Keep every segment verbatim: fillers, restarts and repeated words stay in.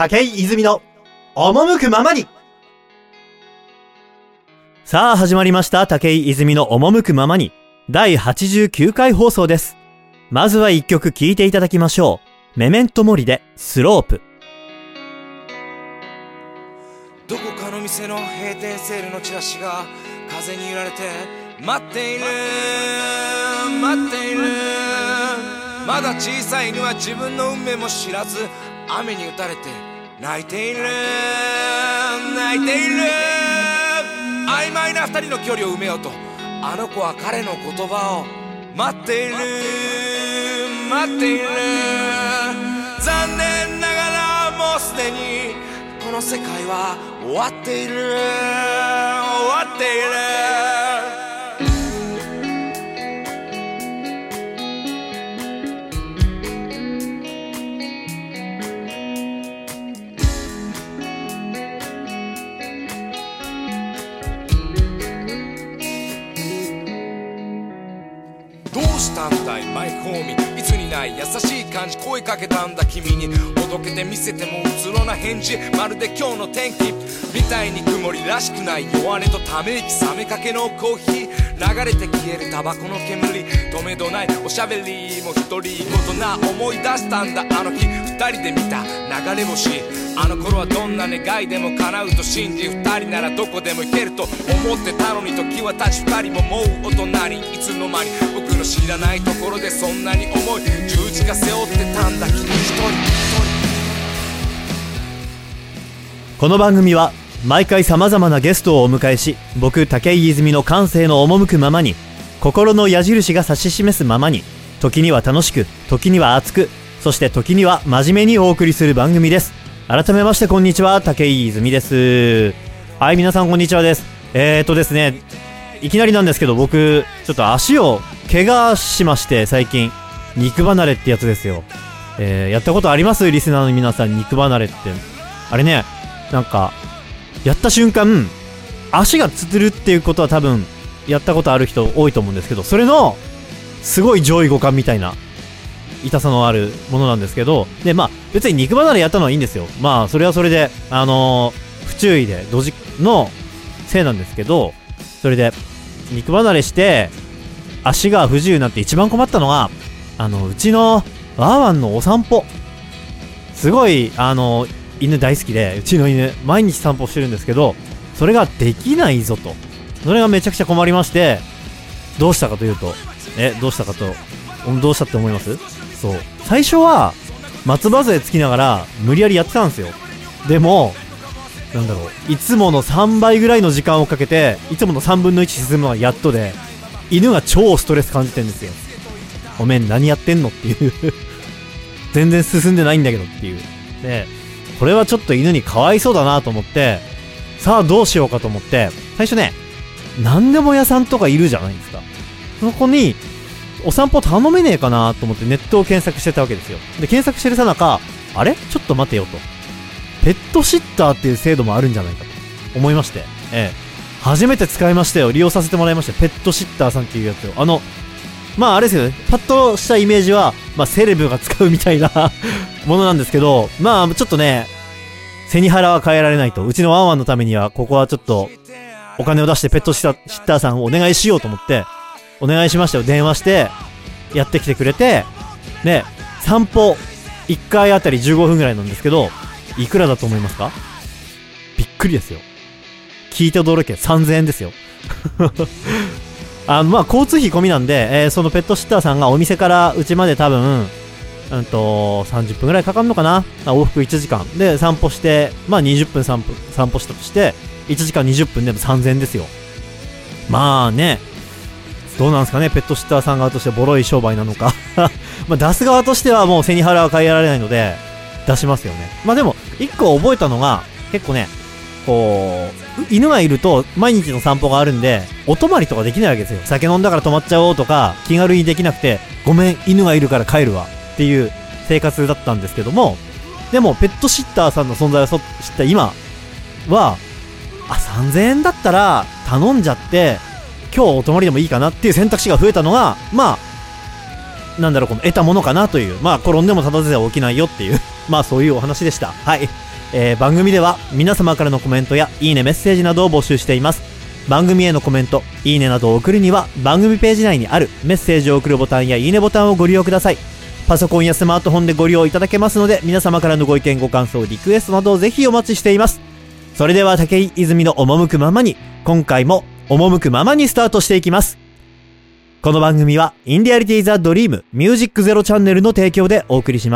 武井泉の赴くままに。さあ始まりました、武井泉の赴くままにだいはちじゅうきゅうかい放送です。まずは一曲聴いていただきましょう。メメントモリでスロープ。 どこかの店の閉店セールのチラシが風に揺られて待っている待っている。まだ小さい犬は自分の運命も知らず雨に打たれて泣いている泣いている。曖昧な二人の距離を埋めようとあの子は彼の言葉を待っている待っている。残念ながらもうすでにこの世界は終わっている終わっている。どうしたんだいマイホーミー、いつにない優しい感じ声かけたんだ君に。ほどけて見せてもうつろな返事、まるで今日の天気みたいに曇りらしくない弱音とため息、冷めかけのコーヒー、流れて消えるタバコの煙、止めどないおしゃべりも独り言な。思い出したんだあの日二人で見た流れ星。あの頃はどんな願いでも叶うと信じ、二人ならどこでも行けると思ってたのに、時は経ち二人ももう大人に。いつの間に僕の知らないところでそんなに重い十字架背負ってたんだ君一人一人。 この番組は毎回様々なゲストをお迎えし、僕武井泉の感性の赴くままに、心の矢印が指し示すままに、時には楽しく時には熱く、そして時には真面目にお送りする番組です。改めましてこんにちは、武井泉です。はい、皆さんこんにちはです。えーとですねいきなりなんですけど、僕ちょっと足を怪我しまして、最近肉離れってやつですよ。えー、やったことあります？リスナーの皆さん、肉離れって。あれね、なんかやった瞬間足がつるっていうことは多分やったことある人多いと思うんですけど、それのすごい上位互換みたいな痛さのあるものなんですけど、でまあ別に肉離れやったのはいいんですよ。まあそれはそれであのー、不注意でドジのせいなんですけど、それで肉離れして足が不自由になって一番困ったのが、あのうちのワーワンのお散歩。すごいあの犬大好きで、うちの犬毎日散歩してるんですけど、それができないぞと。それがめちゃくちゃ困りまして、どうしたかというと、えどうしたかとどうしたって思います？そう、最初は松葉杖つきながら無理やりやってたんですよ。でもなんだろう、いつものさんばいぐらいの時間をかけて、いつものさんぶんのいち進むのはやっとで、犬が超ストレス感じてんですよ。ごめん何やってんのっていう全然進んでないんだけどっていう。でこれはちょっと犬にかわいそうだなと思って、さあどうしようかと思って、最初ね、なんでも屋さんとかいるじゃないですか。そこにお散歩頼めねえかなと思ってネットを検索してたわけですよ。で検索してるさなか、あれちょっと待てよと、ペットシッターっていう制度もあるんじゃないかと思いまして、ええ、初めて使いましたよ。利用させてもらいました。ペットシッターさんっていうやつを。あのまああれですよね、パッとしたイメージは、まあ、セレブが使うみたいなものなんですけど、まあちょっとね、背に腹は変えられないと。うちのワンワンのためにはここはちょっとお金を出してペットシッターさんをお願いしようと思ってお願いしましたよ。電話してやってきてくれて、で散歩いっかいあたりじゅうごふんぐらいなんですけど、いくらだと思いますか？びっくりですよ。聞いて驚け、さんぜんえんですよあのまあ交通費込みなんで、えー、そのペットシッターさんがお店からうちまで多分うんとさんじゅっぷんぐらいかかるのかな。往復いちじかんで散歩して、まあにじゅっぷん散歩散歩したとしていちじかんにじゅっぷんでもさんぜんえんですよ。まあね、どうなんですかね、ペットシッターさん側としてボロい商売なのかまあ出す側としてはもう背に腹は変えられないので出しますよね。まあでも一個覚えたのが、結構ね、こう犬がいると毎日の散歩があるんで、お泊まりとかできないわけですよ。酒飲んだから泊まっちゃおうとか気軽にできなくて、ごめん犬がいるから帰るわっていう生活だったんですけども、でもペットシッターさんの存在を知った今は、あ、さんぜんえんだったら頼んじゃって今日お泊まりでもいいかなっていう選択肢が増えたのが、まあなんだろう、この得たものかなという、まあ転んでも立たずでは起きないよっていうまあそういうお話でした。はい。 えー、番組では皆様からのコメントやいいねメッセージなどを募集しています。番組へのコメント、いいねなどを送るには番組ページ内にあるメッセージを送るボタンやいいねボタンをご利用ください。パソコンやスマートフォンでご利用いただけますので、皆様からのご意見ご感想リクエストなどをぜひお待ちしています。それでは武井泉の赴くままに、今回も赴くままにスタートしていきます。この番組はインディアリティザドリームミュージックゼロチャンネルの提供でお送りします。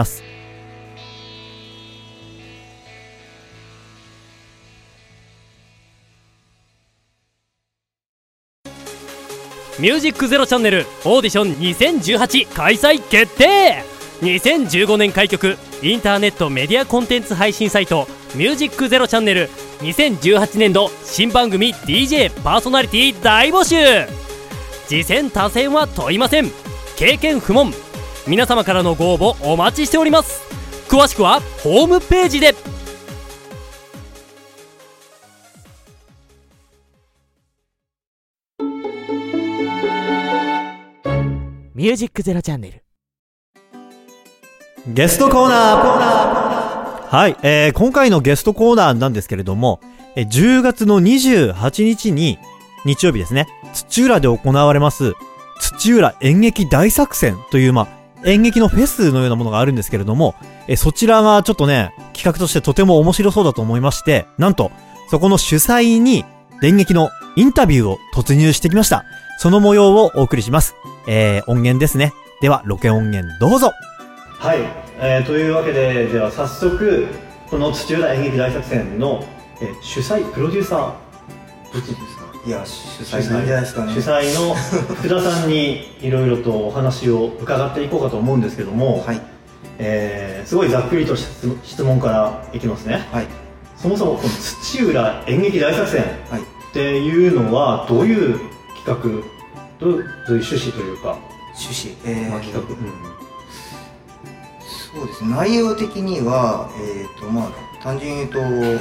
ミュージックゼロチャンネルオーディションにせんじゅうはち開催決定。にせんじゅうごねん開局インターネットメディアコンテンツ配信サイトミュージックゼロチャンネルにせんじゅうはちねん度新番組 ディージェー パーソナリティ大募集。次戦他戦は問いません。経験不問。皆様からのご応募お待ちしております。詳しくはホームページで。ミュージックゼロチャンネルゲストコーナー。はい、えー、今回のゲストコーナーなんですけれども、えー、じゅうがつのにじゅうはちにちに日曜日ですね、土浦で行われます土浦演劇大作戦という、まあ、演劇のフェスのようなものがあるんですけれども、えー、そちらがちょっとね、企画としてとても面白そうだと思いまして、なんとそこの主催に演劇のインタビューを突入してきました。その模様をお送りします。えー、音源ですね。ではロケ音源どうぞ。はい、えー、というわけで、では早速この土浦演劇大作戦の、えー、主催プロデューサーどっちですか？ いや、主催なんじゃないですかね。 主催の福田さんにいろいろとお話を伺っていこうかと思うんですけども、はい、えー、すごいざっくりとした質問からいきますね。はい、そもそもこの土浦演劇大作戦っていうのはどういう企画、どういう趣旨というか趣旨、えーまあ、企画、うん、そうですね、内容的には、えーとまあ、単純に言うと、え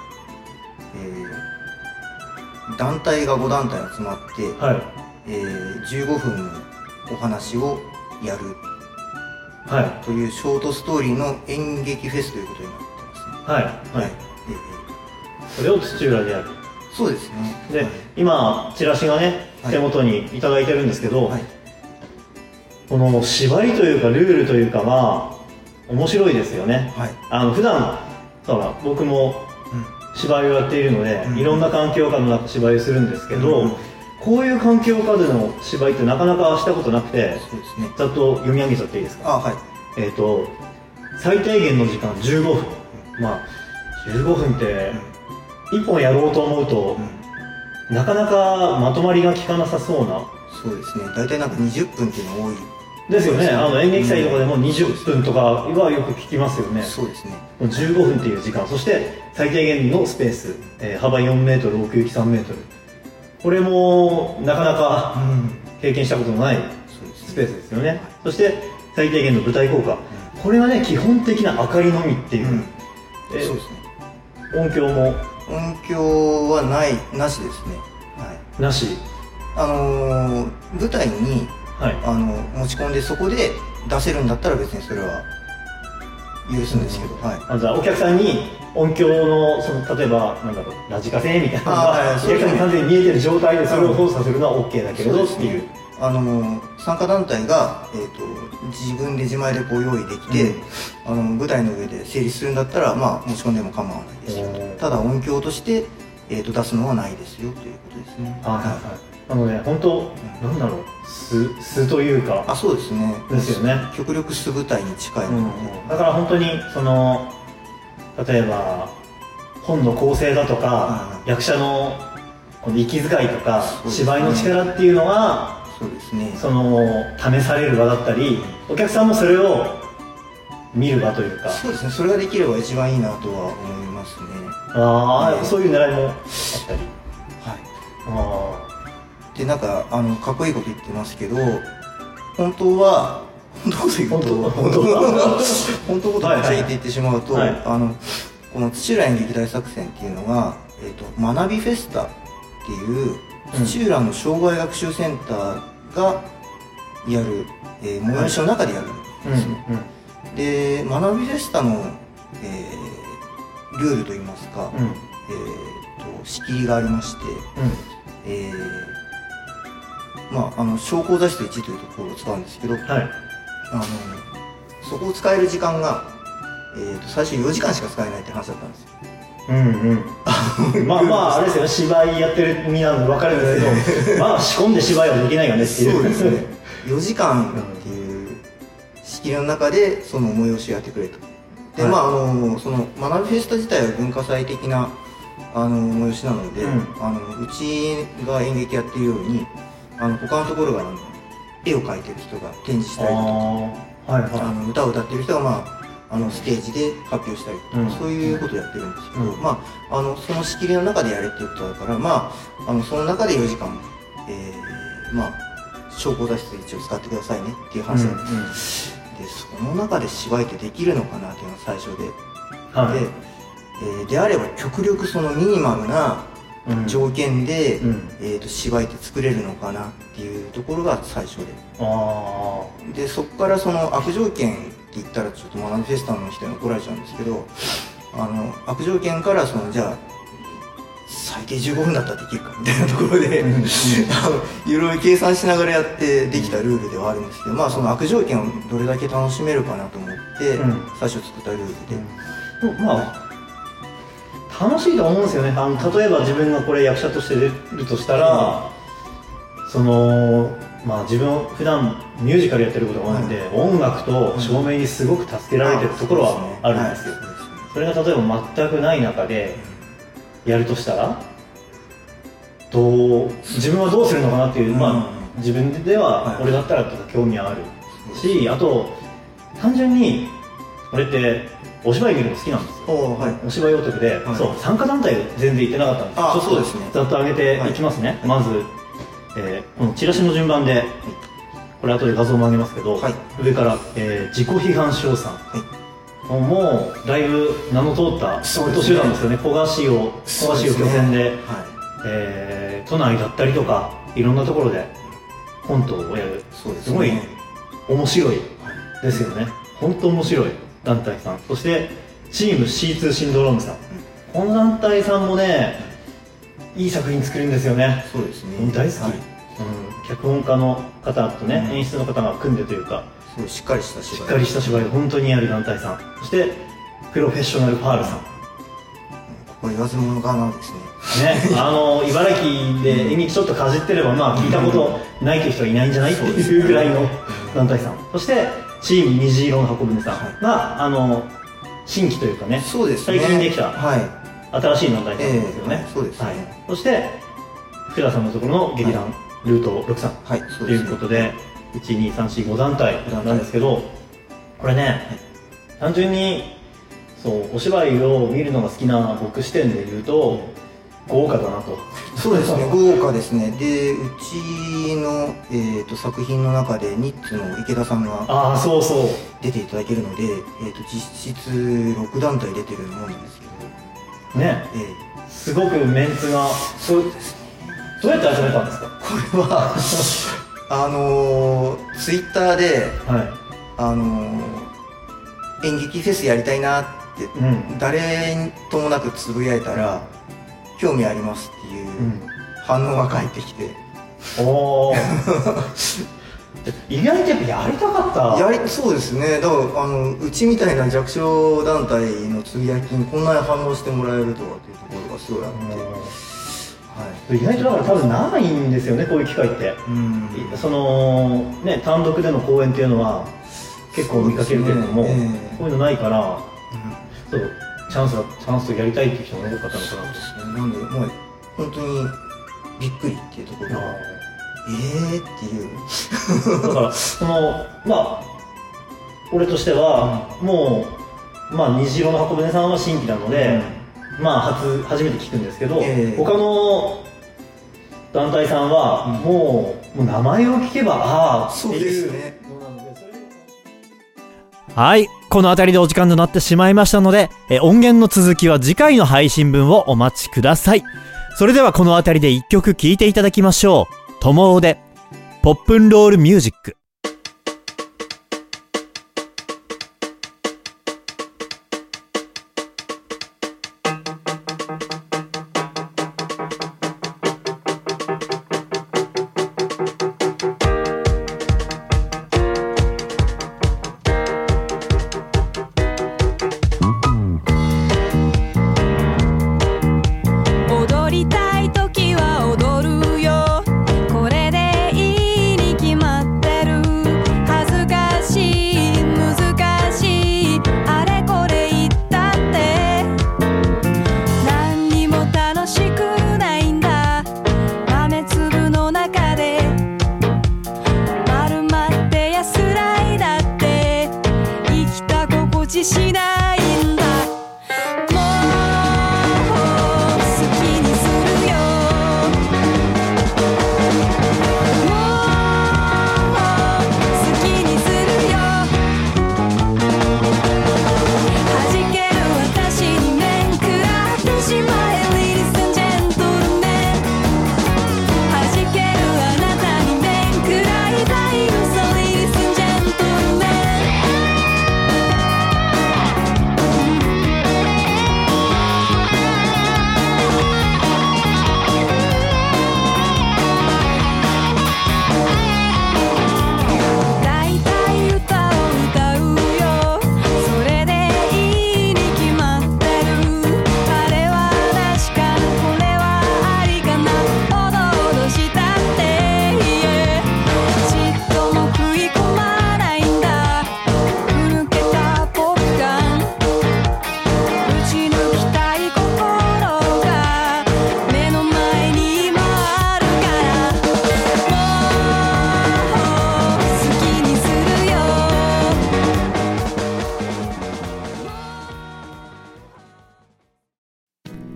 ー、団体がご団体集まって、はい、えー、じゅうごふんのお話をやる、はい、というショートストーリーの演劇フェスということになってますね。はい、はい、 えー、それを土浦でやる。 そうですね。 で、はい、今チラシがね、手元にいただいてるんですけど、はい、この縛りというかルールというかは面白いですよね。はい、あの普段そうだ、僕も芝居をやっているので、うん、いろんな環境下の中芝居をするんですけど、うん、こういう環境下での芝居ってなかなかしたことなくて、そうですね、ざっと読み上げちゃっていいですか？あ、はい。えっと最低限の時間じゅうごふん、うん、まあじゅうごふんって、うん、いっぽんやろうと思うと、うん、なかなかまとまりが効かなさそうな。 そうですね、大体なんかにじゅっぷんっていうのが多いですよね。あの演劇祭とかでもにじゅっぷんとかはよく聞きますよね。 そうですね。 じゅうごふんっていう時間、そして最低限のスペース、えー、幅よんメートル、奥行きさんメートル、これもなかなか経験したことのないスペースですよね。うん、そして最低限の舞台効果、うん、これがね基本的な明かりのみっていう、うん、えー、そうですね。音響も音響はない、なしですね。 はい、なし。 あのー、舞台に、はい、あの持ち込んでそこで出せるんだったら別にそれは許すんですけど、うん、はい、 あ、じゃあお客さんに音響の、その例えばなんだろう、ラジカセみたいなのが、はい、お客さんに完全に見えてる状態でそれを操作するのは OK だけれどっていう。 あの参加団体が、えー、と自分で自前でこう用意できて、うん、あの舞台の上で成立するんだったら、まあ、持ち込んでも構わないですよ。ただ音響として、えー、と出すのはないですよということですね。 はいはいはい。あのね、本当、うん、なんだろう、素、素というか。 あ、そうですね。 ですよね。 極力素舞台に近いので、うん、 だから本当にその例えば本の構成だとか、うん、役者のこの息遣いとか、ね、芝居の力っていうのが、そうですね、その試される場だったり、うん、お客さんもそれを見る場というか。 そうですね。それができれば一番いいなとは思いますね。 ああ、ね、そういう狙いもあったり。 はい。ああ。で、なんかあのかっこいいこと言ってますけど、本当は本当のこと言うと本当は本当のことを言って言ってしまうと、はいはい、あのこの土浦演劇大作戦っていうのが、えーと、学びフェスタっていう土浦の障害学習センターがやる、えー、催しの中でやるんですね。はい、うんうん、で、学びフェスタの、えー、 ルールといいますか、 うん、 えー、と仕切りがありまして、 うん、 えー、まああの昇降座室いちというところを使うんですけど、 はい、 あのそこを使える時間が、えー、と最初よじかんしか使えないって話だったんですよ。 うんうん、まあまああれですよね、芝居やってる身なので分かるんですけどまあ仕込んで芝居はできないよねっていう。 そうですねよじかんっていう仕切りの中でその催しをやってくれと。で、はい、まああのその学びフェスタ自体は文化祭的なあの催しなので、うん、あのうちが演劇やってるようにあの他のところがあの絵を描いてる人が展示したりとか、はいはい、あの歌を歌ってる人がまああのステージで発表したりとか、うん、そういうことをやってるんですけど、うん、まあ、あのその仕切りの中でやれっていうことだから、まあ、あのその中でよじかん、えー、まあ昇降座室一応使ってくださいねっていう話なんです、うんうん、でその中で芝居ってできるのかなっていうのが最初で、はい、で、えー、であれば極力そのミニマムな条件で、うん、えー、と芝居って作れるのかなっていうところが最初で、あでそこからその悪条件って言ったらちょっと学びフェスタの人に怒られちゃうんですけど、あの悪条件からそのじゃあ最低じゅうごふんだったらできるかみたいなところでいろいろ計算しながらやってできたルールではあるんですけど、まあその悪条件をどれだけ楽しめるかなと思って最初作ったルールで、 うん、まあ楽しいと思うんですよね。あの例えば自分がこれ役者として出るとしたら、うん、そのまあ自分普段ミュージカルやってることが多いんで、うん、音楽と照明にすごく助けられてるところはあるんですよ。それが例えば全くない中でやるとしたらどう自分はどうするのかなっていう、うん、まあ自分では俺だったらとか興味はあるし、あと単純に俺ってお芝居見るの好きなんですよ、はい、お芝居オタクで、はい、そう参加団体全然行ってなかったんですけど、ちょっとですねざっと上げていきますね、はい、まず、えー、このチラシの順番で、はい、これ後で画像も上げますけど、はい、上から、えー、自己批判賞さん、はい、もうだいぶ名の通ったコント集団ですよね。古賀市を古賀市を拠点で、はい、えー、都内だったりとかいろんなところでコントをやる、すね、すごい面白いですよね、はい、本当面白い団体さん。そしてチーム シーツー シンドロームさん、この団体さんもねいい作品作るんですよね。 そうですね、 大好き、はい、うん、脚本家の方とね、うん、演出の方が組んでというかすごいしっかりした芝居しっかりした芝居を本当にやる団体さん。そしてプロフェッショナルパールさん、ここ言わずものかなんですねね、あの茨城で演劇ちょっとかじってればまあ聞いたことないという人はいないんじゃないっていうぐらいの団体さん。そしてチーム虹色の箱舟さんが、はい、あの新規というかね、 そうですね、 最近できた、 はい、 新しい団体さんですよね、 えーはい、そうですね、はい、 そして福田さんのところの劇団、はい、ルートろくさん、はい、ということでいちにさんしご団体なんですけど、これね、はい、単純にそうお芝居を見るのが好きな僕視点で言うと豪華だなと。 そうですね、豪華ですね。でうちの、えー、と作品の中でニッツの池田さんがあそうそう出ていただけるので、えー、と実質ろく団体出てるものなんですけどね、えー、すごくメンツがそうですね。どうやって始めたんですかこれはあのー、ツイッターで、はい、あのー、演劇フェスやりたいなって、うん、誰ともなくつぶやいたら、うん、興味ありますっていう反応が返ってきて、 うん、お意外とやっぱやりたかったやりそうですね。だからあのうちみたいな弱小団体のつぶやきにこんなに反応してもらえるとはというところがすごいあって、 はい、意外とだから多分ないんですよね、こういう機会って。うん、そのね、単独での公演っていうのは結構見かけるけれども、ねえー、こういうのないから、うん、そうチャンスだチャンスをやりたいっていう人も多かったのかなと。そうですね、なんでもう本当にびっくりっていうところがえーっていうだからそのまあ俺としては、うん、もうまあ虹色の箱舟さんは新規なので、うん、まあ初初めて聞くんですけど、えー、他の団体さんはもう、うん、もう名前を聞けばああっていう、そうですね。 はい、この辺りでお時間となってしまいましたので、え音源の続きは次回の配信分をお待ちください。それではこの辺りで一曲聴いていただきましょう。ともおでポップンロールミュージック。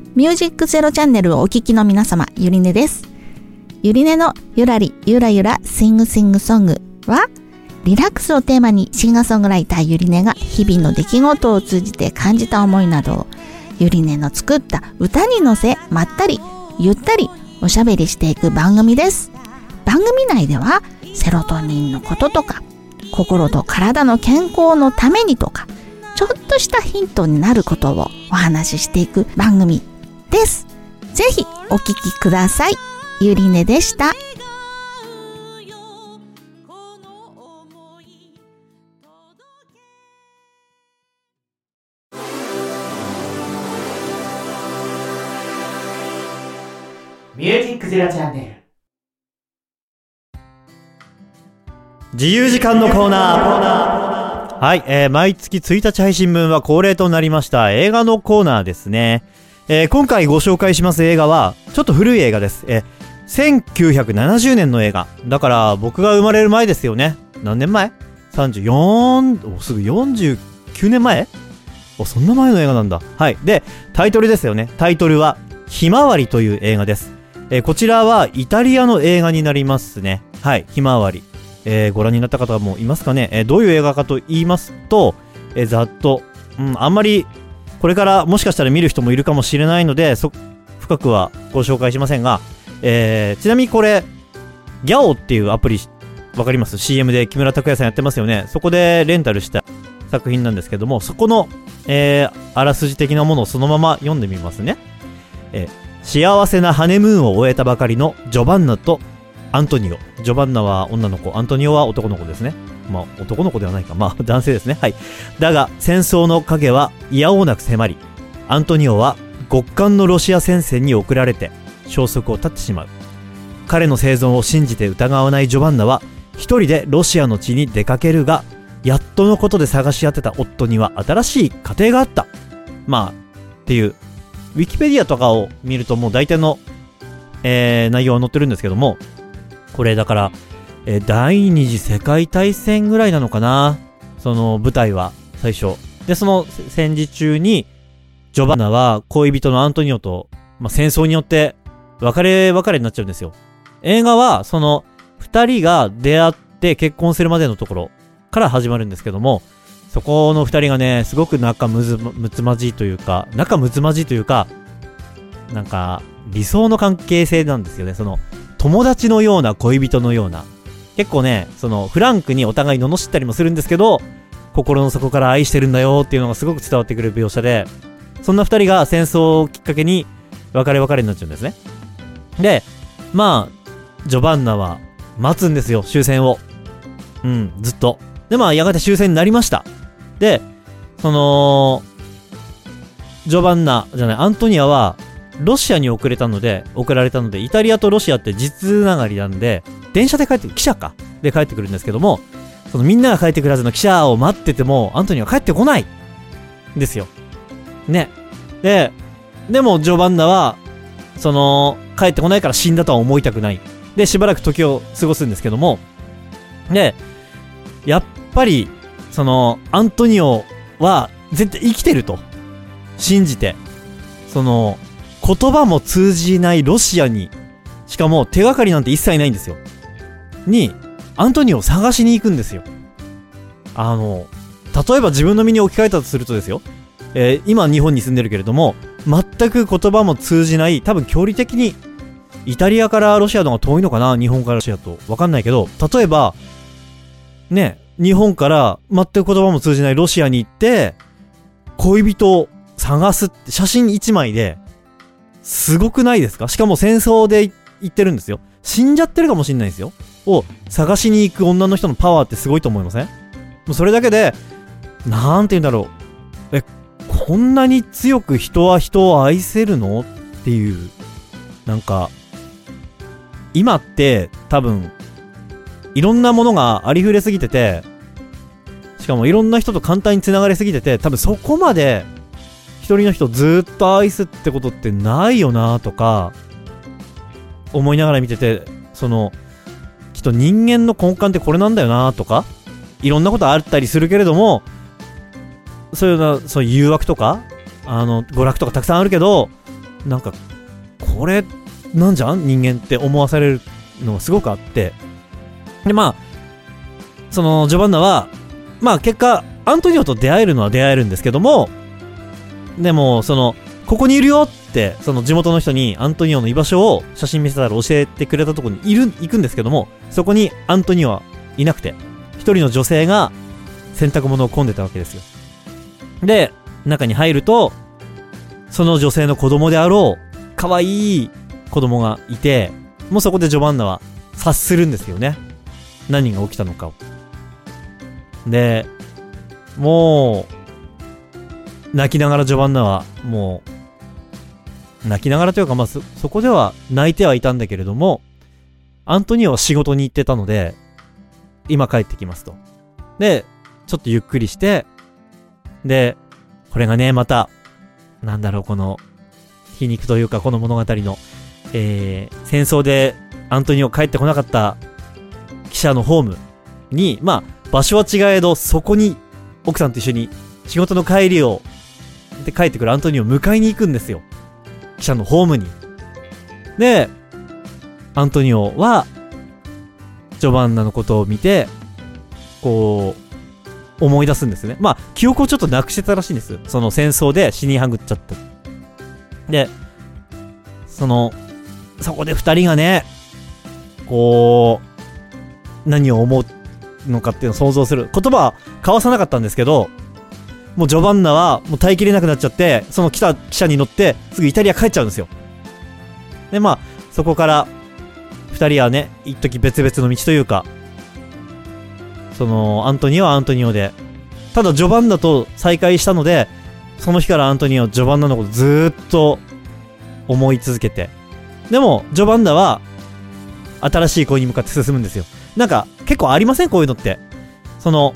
ミュージックゼロチャンネルをお聞きの皆様、ゆりねです。ゆりねのゆらりゆらゆらシングシングソングは、リラックスをテーマにシンガーソングライターゆりねが日々の出来事を通じて感じた思いなどをゆりねの作った歌に乗せ、まったりゆったりおしゃべりしていく番組です。番組内ではセロトニンのこととか、心と体の健康のためにとか、ちょっとしたヒントになることをお話ししていく番組です。ぜひお聞きください。ゆりねでした。 ミュージックゼロチャンネル。 自由時間のコーナー。はい、えー、毎月ついたち配信分は恒例となりました映画のコーナーですね。えー、今回ご紹介します映画はちょっと古い映画です。えー、せんきゅうひゃくななじゅうねんの映画だから僕が生まれる前ですよね。何年前 ?さんじゅうよん、おすぐよんじゅうきゅうねんまえ。お、そんな前の映画なんだ。はい。で、タイトルですよね。タイトルはひまわりという映画です。えー、こちらはイタリアの映画になりますね。はい、ひまわり。えー、ご覧になった方もいますかね。えー、どういう映画かと言いますと、えー、ざっと、うん、あんまりこれからもしかしたら見る人もいるかもしれないので、そ深くはご紹介しませんが、えー、ちなみにこれギャオっていうアプリわかります？ シーエム で木村拓哉さんやってますよね。そこでレンタルした作品なんですけども、そこの、えー、あらすじ的なものをそのまま読んでみますね。えー、幸せなハネムーンを終えたばかりのジョバンナとアントニオ。ジョバンナは女の子、アントニオは男の子ですね。まあ男の子ではないか、まあ男性ですね。はい。だが戦争の影はいやおうなく迫り、アントニオは極寒のロシア戦線に送られて消息を絶ってしまう。彼の生存を信じて疑わないジョバンナは一人でロシアの地に出かけるが、やっとのことで探し当てた夫には新しい家庭があった。まあっていうウィキペディアとかを見るともう大体の、えー、内容は載ってるんですけども、これだから、えー、第二次世界大戦ぐらいなのかな、その舞台は最初で、その戦時中にジョバンナは恋人のアントニオと、まあ、戦争によって別れ別れになっちゃうんですよ。映画はその二人が出会って結婚するまでのところから始まるんですけども、そこの二人がね、すごく仲むずむつまじいというか、仲むつまじいというか、なんか理想の関係性なんですよね。その友達のような恋人のような、結構ね、そのフランクにお互い罵ったりもするんですけど、心の底から愛してるんだよっていうのがすごく伝わってくる描写で、そんな二人が戦争をきっかけに別れ別れになっちゃうんですね。で、まあジョバンナは待つんですよ、終戦を。うん、ずっと。で、まあやがて終戦になりました。で、そのジョバンナじゃないアントニアはロシアに送れたので送られたので、イタリアとロシアって実つながりなんで、電車で帰って汽車かで帰ってくるんですけども、そのみんなが帰ってくるはずの汽車を待っててもアントニアは帰ってこないんですよね。ででもジョバンナはその帰ってこないから死んだとは思いたくないで、しばらく時を過ごすんですけども、でやっぱりそのアントニオは絶対生きてると信じて、その言葉も通じないロシアに、しかも手がかりなんて一切ないんですよに、アントニオを探しに行くんですよ。あの例えば自分の身に置き換えたとするとですよ、えー、今日本に住んでるけれども、全く言葉も通じない、多分距離的にイタリアからロシアの方が遠いのかな、日本からロシアと分かんないけど、例えばね、日本から全く言葉も通じないロシアに行って恋人を探すって写真一枚ですごくないですか？しかも戦争で行ってるんですよ。死んじゃってるかもしれないですよを探しに行く女の人のパワーってすごいと思いません？もうそれだけで、なんて言うんだろう、え、こんなに強く人は人を愛せるのっていう、なんか今って多分いろんなものがありふれすぎてて、しかもいろんな人と簡単に繋がりすぎてて、多分そこまで一人の人をずっと愛すってことってないよなとか思いながら見てて、そのきっと人間の根幹ってこれなんだよなとか、いろんなことあったりするけれども、そういうな、そういう誘惑とかあの娯楽とかたくさんあるけど、 なんかこれなんじゃん人間って思わされるのがすごくあって、でまあそのジョバンナはまあ結果アントニオと出会えるのは出会えるんですけども、でもそのここにいるよってその地元の人にアントニオの居場所を写真見せたら教えてくれたところにいる行くんですけども、そこにアントニオはいなくて、一人の女性が洗濯物を込んでたわけですよ。で中に入るとその女性の子供であろう可愛い子供がいて、もうそこでジョバンナは察するんですよね、何が起きたのかを。でもう泣きながらジョバンナはもう泣きながらというか、まあ そ, そこでは泣いてはいたんだけれども、アントニオは仕事に行ってたので今帰ってきますと。でちょっとゆっくりして、でこれがねまたなんだろう、この皮肉というかこの物語の、えー、戦争でアントニオ帰ってこなかった記者のホームに、まあ場所は違えどそこに奥さんと一緒に仕事の帰りをで帰ってくるアントニオを迎えに行くんですよ、記者のホームに。でアントニオはジョバンナのことを見てこう思い出すんですね。まあ記憶をちょっとなくしてたらしいんです、その戦争で死にはぐっちゃった。でそのそこで二人がねこう何を思うのかっていうのを想像する。言葉は交わさなかったんですけど、もうジョバンナはもう耐えきれなくなっちゃって、その来た記者に乗ってすぐイタリア帰っちゃうんですよ。でまあそこから二人はね一時別々の道というか、そのアントニオはアントニオで、ただジョバンナと再会したので、その日からアントニオはジョバンナのことずーっと思い続けて、でもジョバンナは新しい恋に向かって進むんですよ。なんか結構ありませんこういうのって。その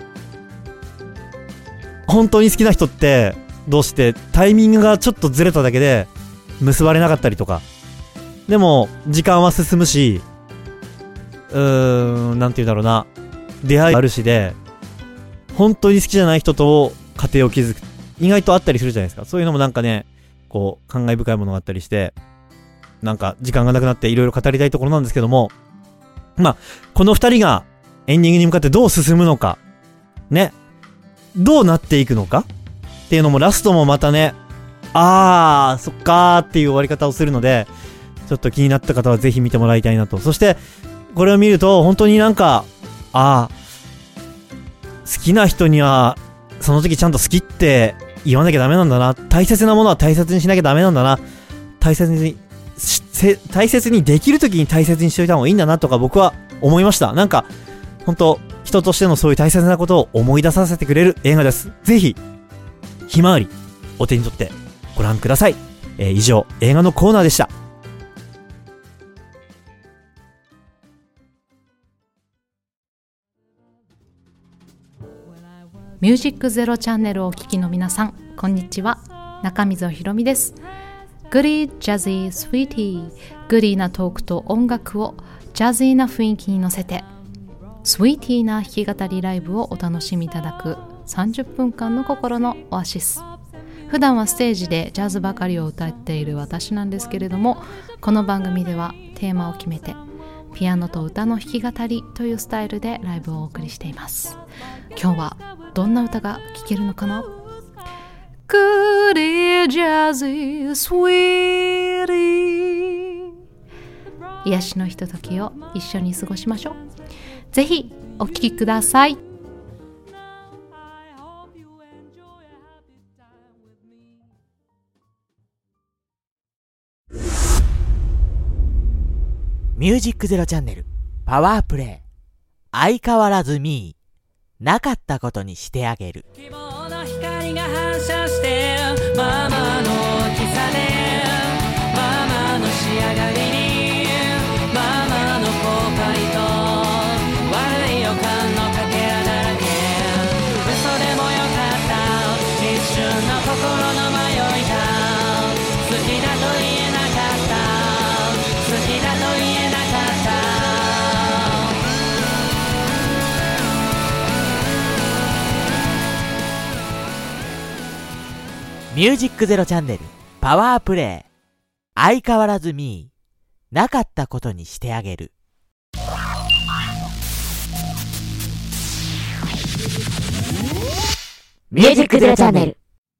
本当に好きな人ってどうしてタイミングがちょっとずれただけで結ばれなかったりとか、でも時間は進むし、うーんなんて言うんだろうな、出会いあるしで本当に好きじゃない人と家庭を築く意外とあったりするじゃないですか。そういうのもなんかねこう感慨深いものがあったりして、なんか時間がなくなっていろいろ語りたいところなんですけども、まあこの二人がエンディングに向かってどう進むのかね、どうなっていくのかっていうのもラストもまたね、あーそっかーっていう終わり方をするので、ちょっと気になった方はぜひ見てもらいたいなと。そしてこれを見ると本当になんかあー好きな人にはその時ちゃんと好きって言わなきゃダメなんだな、大切なものは大切にしなきゃダメなんだな、大切に大切にできる時に大切にしておいた方がいいんだなとか僕は思いました。なんか本当人としてのそういう大切なことを思い出させてくれる映画です。ぜひひまわりお手に取ってご覧ください。えー、以上映画のコーナーでした。 ミュージックゼロチャンネルをお聞きの皆さん、こんにちは。中溝ひろみです。グリージャズィースウィーティー、グリーなトークと音楽をジャズィーな雰囲気に乗せてスウィーティーな弾き語りライブをお楽しみいただくさんじゅっぷんかんの心のオアシス。普段はステージでジャズばかりを歌っている私なんですけれども、この番組ではテーマを決めてピアノと歌の弾き語りというスタイルでライブをお送りしています。今日はどんな歌が聴けるのかな。Goody Jazzy Sweetie、 癒しのひとときを一緒に過ごしましょう。ぜひお聴きください。 ミュージックゼロチャンネルパワープレイ、相変わらずミー、なかったことにしてあげる。 希望の光が反射してママの大きさでママの仕上がりにママの後悔と悪い予感のかけらだらけ。嘘でもよかった一瞬の心の迷いが好きだと言えなかった好きだと言えなかった。 ミュージックゼロチャンネルパワープレイ。 相変わらずミー、なかったことにしてあげる。 ミュージックゼロチャンネル。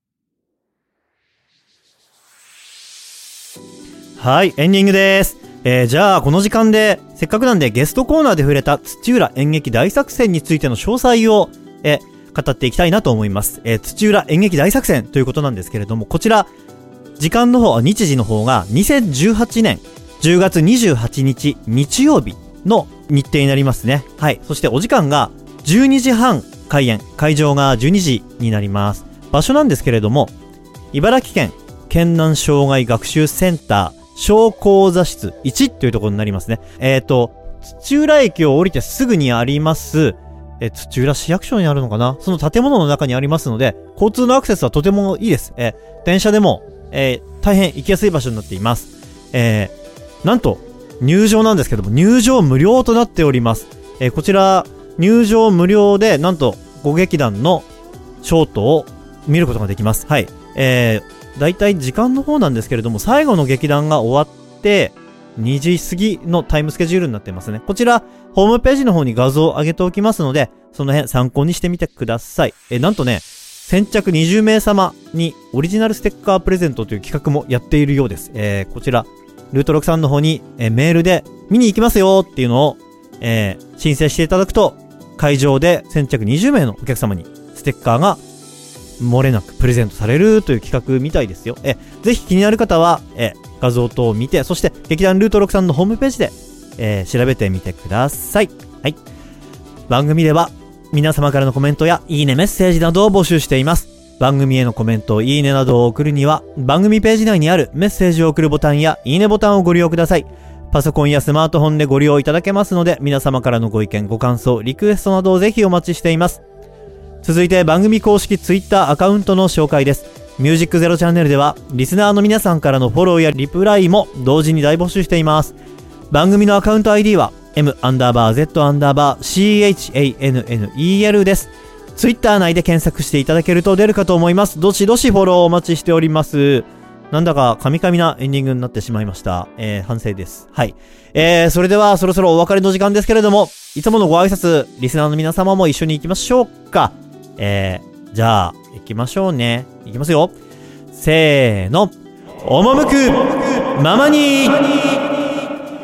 はい、エンディングです。えー、じゃあこの時間でせっかくなんでゲストコーナーで触れた土浦演劇大作戦についての詳細を、えー、語っていきたいなと思います。えー、土浦演劇大作戦ということなんですけれども、こちら時間の方、日時の方がにせんじゅうはちねんじゅうがつにじゅうはちにち日曜日の日程になりますね。はい。そしてお時間がじゅうにじはん開演、会場がじゅうにじになります。場所なんですけれども、茨城県県南障害学習センター小講座室いちというところになりますね。えっと、土浦駅を降りてすぐにあります、え、土浦市役所にあるのかな、その建物の中にありますので、交通のアクセスはとてもいいです。え、電車でも、えー、大変行きやすい場所になっています。えー、なんと、入場なんですけども、入場無料となっております。えー、こちら、入場無料で、なんと、ご劇団のショートを見ることができます。はい。えー、だいたい時間の方なんですけれども、最後の劇団が終わって、にじ過ぎのタイムスケジュールになってますね。こちら、ホームページの方に画像を上げておきますので、その辺参考にしてみてください。えー、なんとね、先着にじゅうめいさまにオリジナルステッカープレゼントという企画もやっているようです。えー、こちら、ルートろくさんの方に、えー、メールで見に行きますよっていうのを、えー、申請していただくと、会場で先着にじゅうめいのお客様にステッカーが漏れなくプレゼントされるという企画みたいですよ。え、ぜひ気になる方は、え、画像等を見て、そして劇団ルートろくさんのホームページで、えー、調べてみてください。はい。番組では皆様からのコメントやいいねメッセージなどを募集しています。番組へのコメント、いいねなどを送るには、番組ページ内にあるメッセージを送るボタンやいいねボタンをご利用ください。パソコンやスマートフォンでご利用いただけますので、皆様からのご意見、ご感想、リクエストなどをぜひお待ちしています。続いて番組公式ツイッターアカウントの紹介です。ミュージックゼロチャンネルでは、リスナーの皆さんからのフォローやリプライも同時に大募集しています。番組のアカウント アイディー は M アンダーバー Z アンダーバー シーエイチエーエヌエヌイーエル です。ツイッター内で検索していただけると出るかと思います。どしどしフォローお待ちしております。なんだか神々なエンディングになってしまいました。えー、反省です。はい。えー、それではそろそろお別れの時間ですけれども、いつものご挨拶、リスナーの皆様も一緒に行きましょうか。えー、じゃあ、行きましょうね。行きますよ。せーの。赴くままに。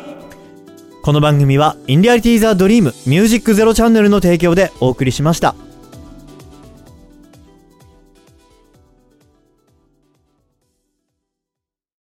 この番組は、インリアリティザドリームミュージックゼロチャンネルの提供でお送りしました。